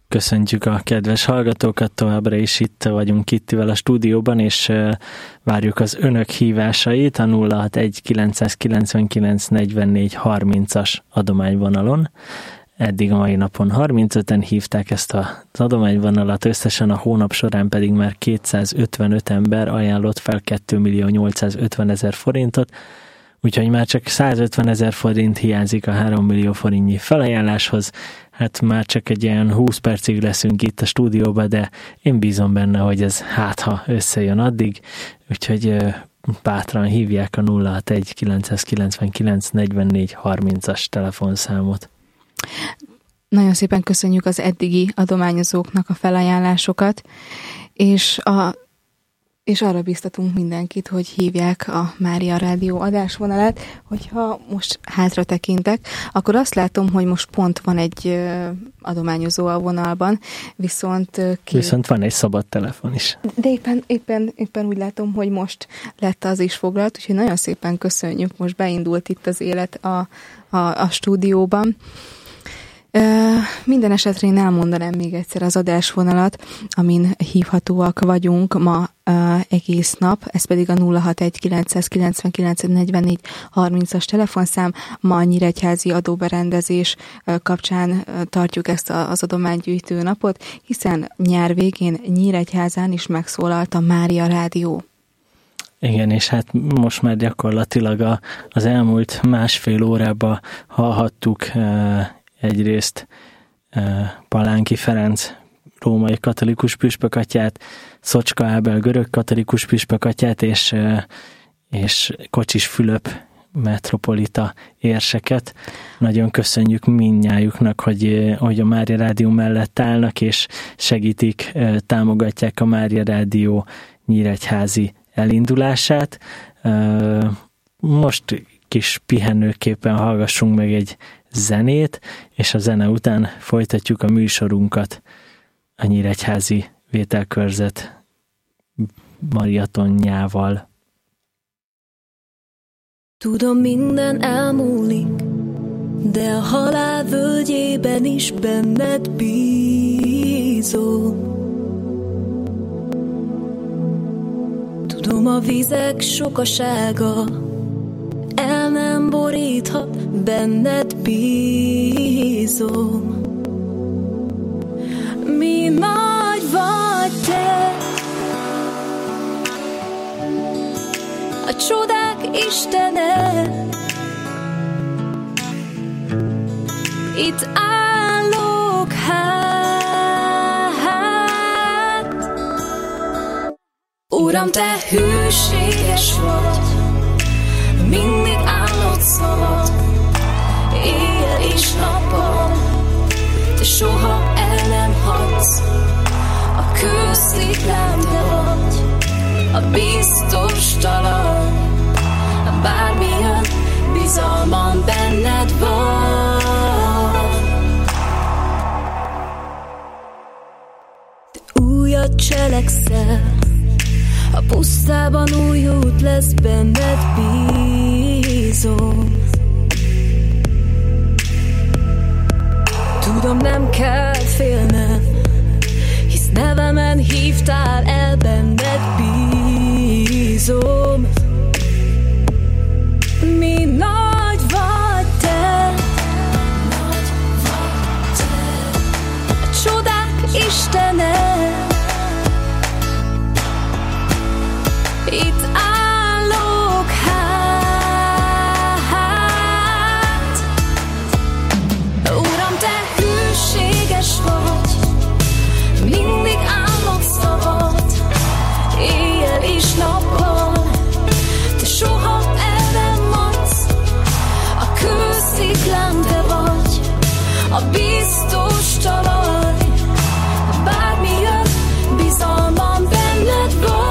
Köszöntjük a kedves hallgatókat, továbbra is itt vagyunk Kittivel a stúdióban, és várjuk az önök hívásait a 061 999 44 30-as adományvonalon. Eddig a mai napon 35-en hívták ezt az adományvonalat, összesen a hónap során pedig már 255 ember ajánlott fel 2 850 000 forintot, úgyhogy már csak 150 000 forint hiányzik a 3 millió forintnyi felajánláshoz. Hát már csak egy ilyen 20 percig leszünk itt a stúdióban, de én bízom benne, hogy ez ha összejön addig, úgyhogy bátran hívják a 061 999 44 30-as telefonszámot. Nagyon szépen köszönjük az eddigi adományozóknak a felajánlásokat, és arra biztatunk mindenkit, hogy hívják a Mária Rádió adásvonalát. Hogyha most hátra tekintek, akkor azt látom, hogy most pont van egy adományozó a vonalban, viszont van egy szabad telefon is. De éppen úgy látom, hogy most lett az is foglalt, úgyhogy nagyon szépen köszönjük, most beindult itt az élet a stúdióban. Minden esetre én elmondanám még egyszer az adásvonalat, amin hívhatóak vagyunk ma egész nap, ez pedig a 061 999 44 30-as telefonszám. Ma a nyíregyházi adóberendezés kapcsán tartjuk ezt az adománygyűjtő napot, hiszen nyár végén Nyíregyházán is megszólalt a Mária Rádió. Igen, és hát most már gyakorlatilag az elmúlt másfél órában hallhattuk egyrészt Palánki Ferenc római katolikus püspökatyát, Szocska Ábel görög katolikus püspökatyát és Kocsis Fülöp metropolita érseket. Nagyon köszönjük mindnyájuknak, hogy a Mária Rádió mellett állnak, és segítik, támogatják a Mária Rádió nyíregyházi elindulását. Most kis pihenőképpen hallgassunk meg egy zenét, és a zene után folytatjuk a műsorunkat a nyíregyházi vételkörzet maratonjával. Tudom, minden elmúlik, de a halál völgyében is benned bízom. Tudom, a vizek sokasága el nem boríthat, benned bízom. Mi nagy vagy te, a csodák istene, itt állok hát. Uram, te hűséges vagy, mindig állod szabad, éjjel és nappal, te soha el nem hagysz, a kősziklám te vagy, a biztos talaj, bármilyen bizalmam benned van. Te újat cselekszel, a pusztában új út lesz, benned bízom. Tudom, nem kell félnem, hisz nevemen hívtál el, benned bízom. Mi nagy vagy te, a csodák istene, itt állok hát. Uram, te hűséges vagy, mindig állok szabad, éjjel és nappal, te soha el nem adsz, a kősziklám te vagy, a biztos talaj, bármilyen bizalmam benned van.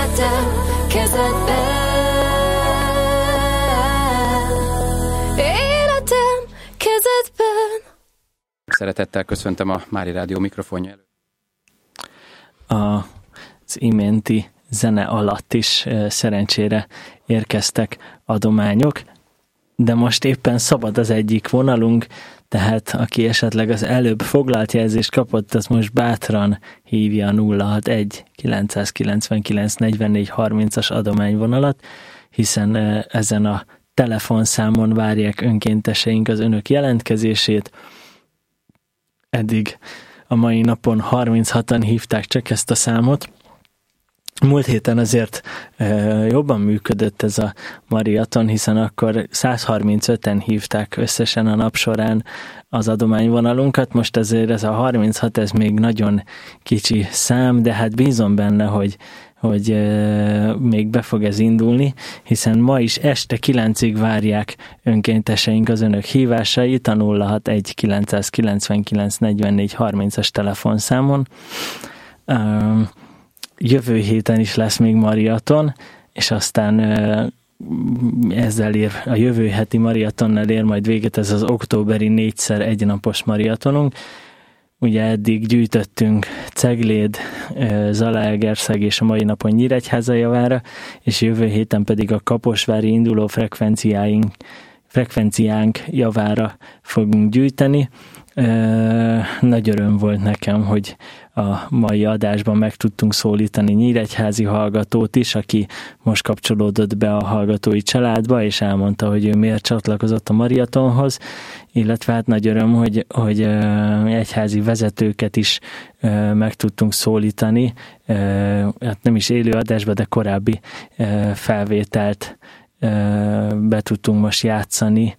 Életem kezedben. Életem kezedben. Szeretettel köszöntöm a Mária Rádió mikrofonja előtt. Az iménti zene alatt is szerencsére érkeztek adományok, de most éppen szabad az egyik vonalunk, tehát aki esetleg az előbb foglalt jelzést kapott, az most bátran hívja a 061 999 44 30-as adományvonalat, hiszen ezen a telefonszámon várják önkénteseink az önök jelentkezését. Eddig a mai napon 36-an hívták csak ezt a számot. Múlt héten azért jobban működött ez a maraton, hiszen akkor 135-en hívták összesen a nap során az adományvonalunkat. Most azért ez a 36, ez még nagyon kicsi szám, de hát bízom benne, hogy még be fog ez indulni, hiszen ma is este 9-ig várják önkénteseink az önök hívásait a 061 999 44 30-as telefonszámon. Jövő héten is lesz még maraton, és aztán ezzel a jövő heti maratonnal ér majd véget ez az októberi 4x egynapos maratonunk. Ugye eddig gyűjtöttünk Cegléd, Zalaegerszeg és a mai napon Nyíregyháza javára, és jövő héten pedig a kaposvári induló frekvenciánk javára fogunk gyűjteni. Nagy öröm volt nekem, hogy a mai adásban meg tudtunk szólítani nyíregyházi hallgatót is, aki most kapcsolódott be a hallgatói családba, és elmondta, hogy ő miért csatlakozott a maratonhoz, illetve hát nagy öröm, hogy egyházi vezetőket is meg tudtunk szólítani, hát nem is élő adásba, de korábbi felvételt be tudtunk most játszani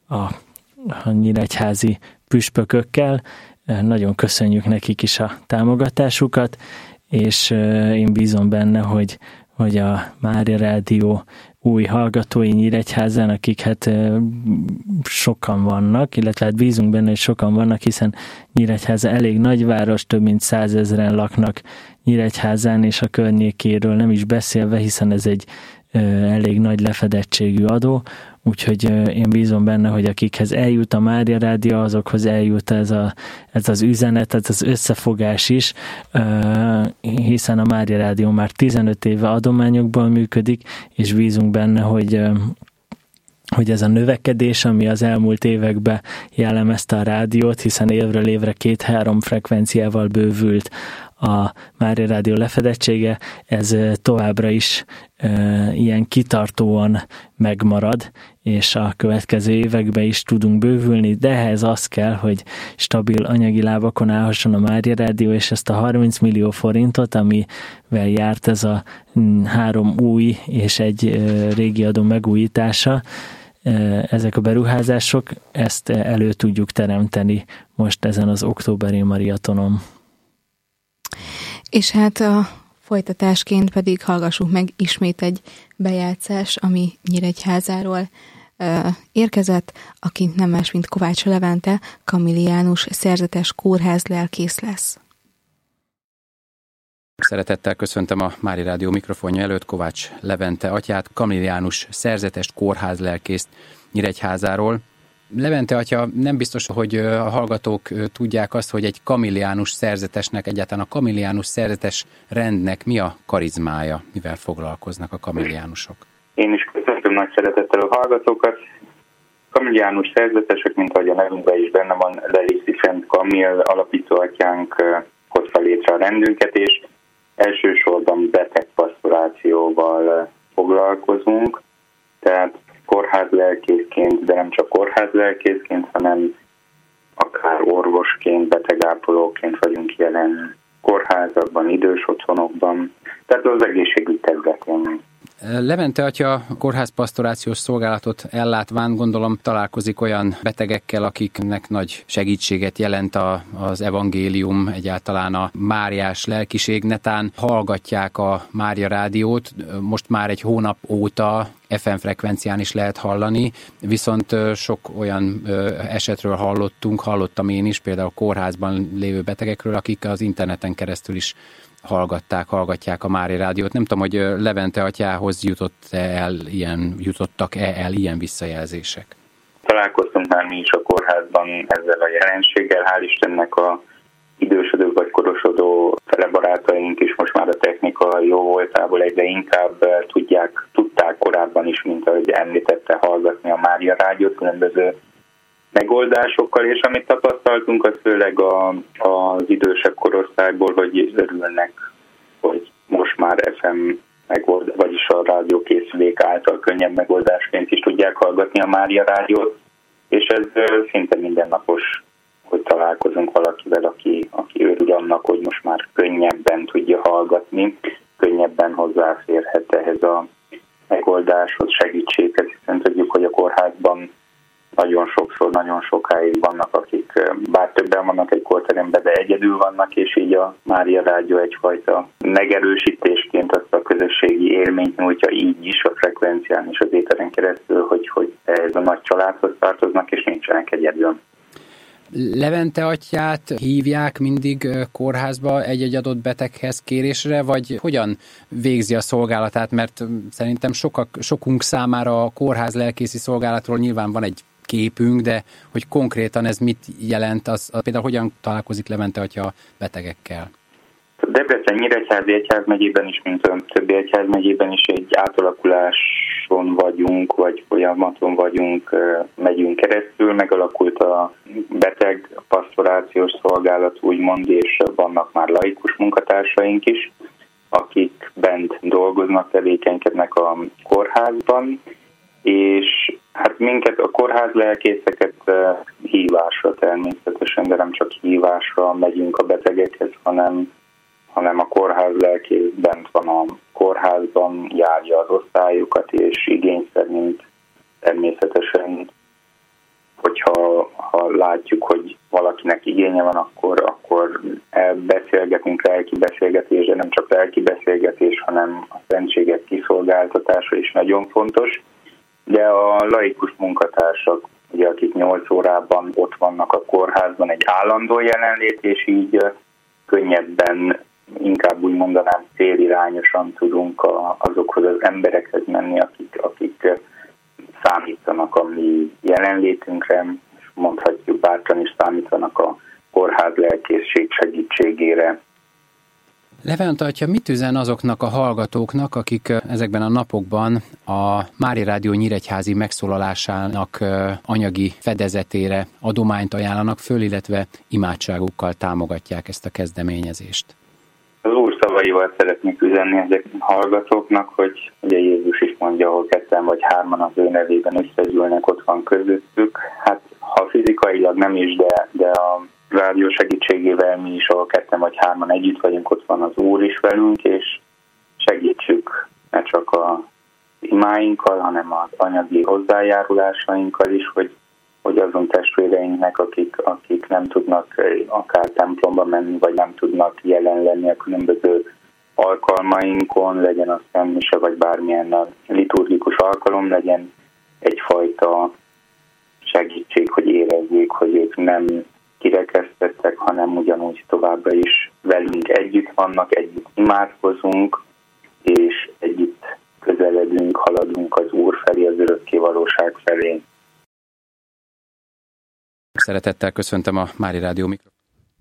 a nyíregyházi püspökökkel. Nagyon köszönjük nekik is a támogatásukat, és én bízom benne, hogy a Mária Rádió új hallgatói Nyíregyházán, akik hát sokan vannak, illetve hát bízunk benne, hogy sokan vannak, hiszen Nyíregyháza elég nagyváros, több mint 100 000-en laknak Nyíregyházán, és a környékéről nem is beszélve, hiszen ez egy elég nagy lefedettségű adó, úgyhogy én bízom benne, hogy akikhez eljut a Mária Rádió, azokhoz eljut ez az üzenet, ez az összefogás is, hiszen a Mária Rádió már 15 éve adományokból működik, és bízunk benne, hogy ez a növekedés, ami az elmúlt években jellemezte a rádiót, hiszen évről évre 2-3 frekvenciával bővült a Mária Rádió lefedettsége, ez továbbra is ilyen kitartóan megmarad, és a következő években is tudunk bővülni, de ehhez az kell, hogy stabil anyagi lábakon állhasson a Mária Rádió, és ezt a 30 millió forintot, amivel járt ez a 3 új és egy régi adó megújítása, ezek a beruházások, ezt elő tudjuk teremteni most ezen az októberi maratonon. És hát a folytatásként pedig hallgassuk meg ismét egy bejátszás, ami Nyíregyházáról érkezett, aki nem más, mint Kovács Levente, kamiliánus szerzetes kórház lelkész lesz. Szeretettel köszöntöm a Mária Rádió mikrofonja előtt Kovács Levente atyát, kamiliánus szerzetest kórház lelkészt Nyíregyházáról. Levente atya, nem biztos, hogy a hallgatók tudják azt, hogy egy kamiliánus szerzetesnek, egyáltalán a kamiliánus szerzetes rendnek mi a karizmája, mivel foglalkoznak a kamiliánusok. Én is köszöntöm nagy szeretettel a hallgatókat. Kamiliánus szerzetesek, mint ahogy a nevünkben is benne van, Lelészi Szent Kamil alapító atyánk hozta létre a rendünket, és elsősorban betegpastorációval foglalkozunk, tehát kórházlelkészként, de nem csak kórházlelkészként, hanem akár orvosként, betegápolóként vagyunk jelen kórházakban, idős otthonokban, tehát az egészségügy területén. Levente atya kórházpastorációs szolgálatot ellátván, gondolom találkozik olyan betegekkel, akiknek nagy segítséget jelent az evangélium, egyáltalán a máriás lelkiség, netán hallgatják a Mária Rádiót, most már egy hónap óta FM frekvencián is lehet hallani, viszont sok olyan esetről hallottam én is, például kórházban lévő betegekről, akik az interneten keresztül is hallgatják a Mária Rádiót. Nem tudom, hogy Levente atyához jutottak-e el ilyen visszajelzések? Találkoztunk már mi is a kórházban ezzel a jelenséggel. Hál' Istennek a idősödő vagy korosodó felebarátaink is most már a technika jó voltából egyre inkább tudták korábban is, mint ahogy említette, hallgatni a Mária Rádiót különböző megoldásokkal, és amit tapasztaltunk, az főleg az idősebb korosztályból, hogy örülnek, hogy most már FM megoldás, vagyis a rádiókészülék által könnyebb megoldásként is tudják hallgatni a Mária Rádiót, és ez szinte mindennapos, hogy találkozunk valakivel, aki örül annak, hogy most már könnyebben tudja hallgatni, könnyebben hozzáférhet ehhez a megoldáshoz, segítséghez, hiszen tudjuk, hogy a kórházban nagyon sokszor, nagyon sokáig vannak, akik bár többen vannak egy kórteremben, de egyedül vannak, és így a Mária Rádió egyfajta megerősítésként azt a közösségi élményt nyújtja így is a frekvencián és az éteren keresztül, hogy ez a nagy családhoz tartoznak, és nincsenek egyedül. Levente atyát hívják mindig kórházba egy-egy adott beteghez kérésre, vagy hogyan végzi a szolgálatát? Mert szerintem sokunk számára a kórház lelkészi szolgálatról nyilván van egy képünk, de hogy konkrétan ez mit jelent, az például hogyan találkozik Levente atya betegekkel? Debrecen-Nyíregyházi egyházmegyében is, mint a többi egyházmegyében is egy átalakuláson vagyunk, vagy folyamaton vagyunk, megyünk keresztül, megalakult a beteg pastorációs szolgálat, úgymond, és vannak már laikus munkatársaink is, akik bent dolgoznak, tevékenykednek a kórházban, és hát minket, a kórház lelkészeket hívásra természetesen, de nem csak hívásra megyünk a betegekhez, hanem a kórház lelkész bent van a kórházban, járja az osztályokat, és igény szerint természetesen, hogyha látjuk, hogy valakinek igénye van, akkor beszélgetünk, lelki beszélgetés, de nem csak lelki beszélgetés, hanem a szentségek kiszolgáltatása is nagyon fontos. De a laikus munkatársak, ugye, akik 8 órában ott vannak a kórházban, egy állandó jelenlét, és így könnyebben, inkább úgy mondanám, célirányosan tudunk azokhoz az emberekhez menni, akik számítanak a mi jelenlétünkre, és mondhatjuk bátran is számítanak a kórház lelkészség segítségére. Levente atya, mit üzen azoknak a hallgatóknak, akik ezekben a napokban a Mária Rádió nyíregyházi megszólalásának anyagi fedezetére adományt ajánlanak föl, illetve imádságukkal támogatják ezt a kezdeményezést? Az Úr szavaival szeretnék üzenni ezek a hallgatóknak, hogy ugye Jézus is mondja, ahol 2 vagy 3 az ő nevében összegyűlnek, ott van közöttük. Hát ha fizikailag nem is, de a rádió segítségével mi is, ahol 2 vagy 3 együtt vagyunk, ott van az Úr is velünk, és segítsük ne csak az imáinkkal, hanem az anyagi hozzájárulásainkkal is, hogy azon testvéreinknek, akik nem tudnak akár templomba menni, vagy nem tudnak jelen lenni a különböző alkalmainkon, legyen az szentmise, vagy bármilyen liturgikus alkalom, legyen egyfajta segítség, hogy érezzék, hogy ők nem kirekesztettek, hanem ugyanúgy továbbra is velünk együtt vannak, együtt imádkozunk, és együtt közeledünk, haladunk az Úr felé, az örökké valóság felé. Szeretettel köszöntöm a Mária Rádió mikrofon.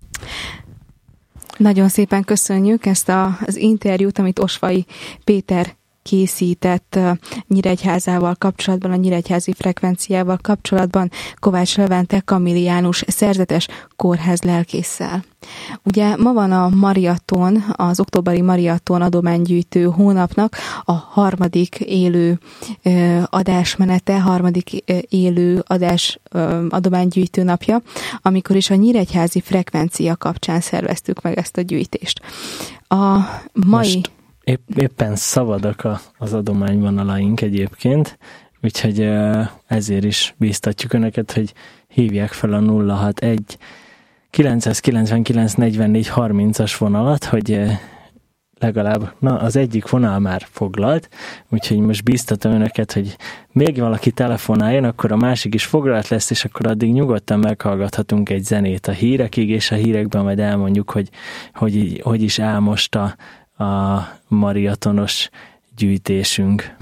Nagyon szépen köszönjük ezt az interjút, amit Osvai Péter készített Nyíregyházával kapcsolatban, a nyíregyházi frekvenciával kapcsolatban Kovács Levente kamiliánus szerzetes kórház lelkésszel. Ugye ma van a maraton, az októberi maraton adománygyűjtő hónapnak a 3. élő adásmenete, 3. élő adás adománygyűjtő napja, amikor is a nyíregyházi frekvencia kapcsán szerveztük meg ezt a gyűjtést. A mai... Éppen szavadak az adományvonalaink egyébként, úgyhogy ezért is bíztatjuk Önöket, hogy hívják fel a 061 999 44 30-as vonalat, hogy legalább, az egyik vonal már foglalt, úgyhogy most bíztatom önöket, hogy még valaki telefonáljon, akkor a másik is foglalt lesz, és akkor addig nyugodtan meghallgathatunk egy zenét a hírekig, és a hírekben majd elmondjuk, hogy is áll most a mariatonos gyűjtésünk.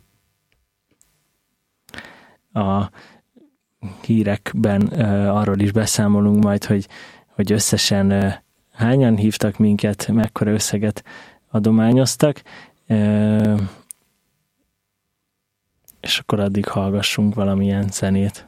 A hírekben arról is beszámolunk majd, hogy összesen hányan hívtak minket, mekkora összeget adományoztak, és akkor addig hallgassunk valamilyen zenét.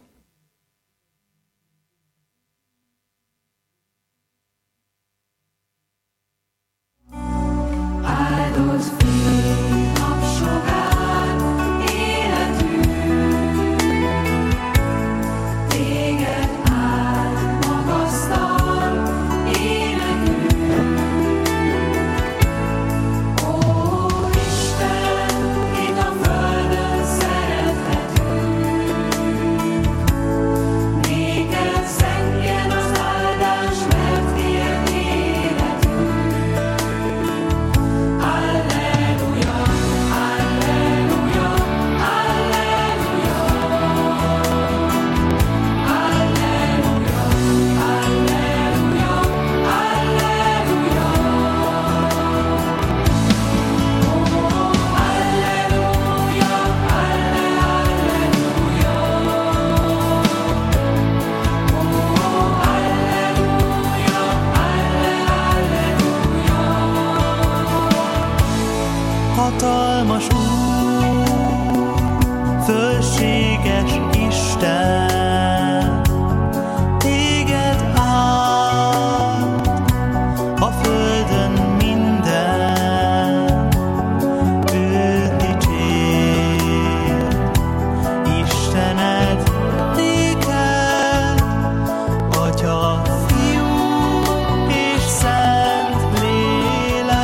Hatalmas Úr, fölséges Isten, téged áld a földön minden, őt dicsér, Istened néked, Atya, Fiú és Szent Lélek.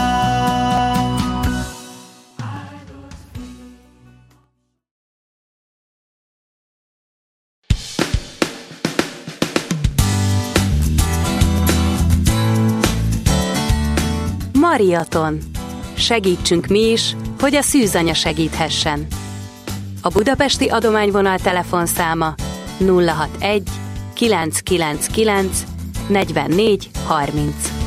Mariaton. Segítsünk mi is, hogy a szűzanya segíthessen. A budapesti adományvonal telefonszáma 061 999 44 30.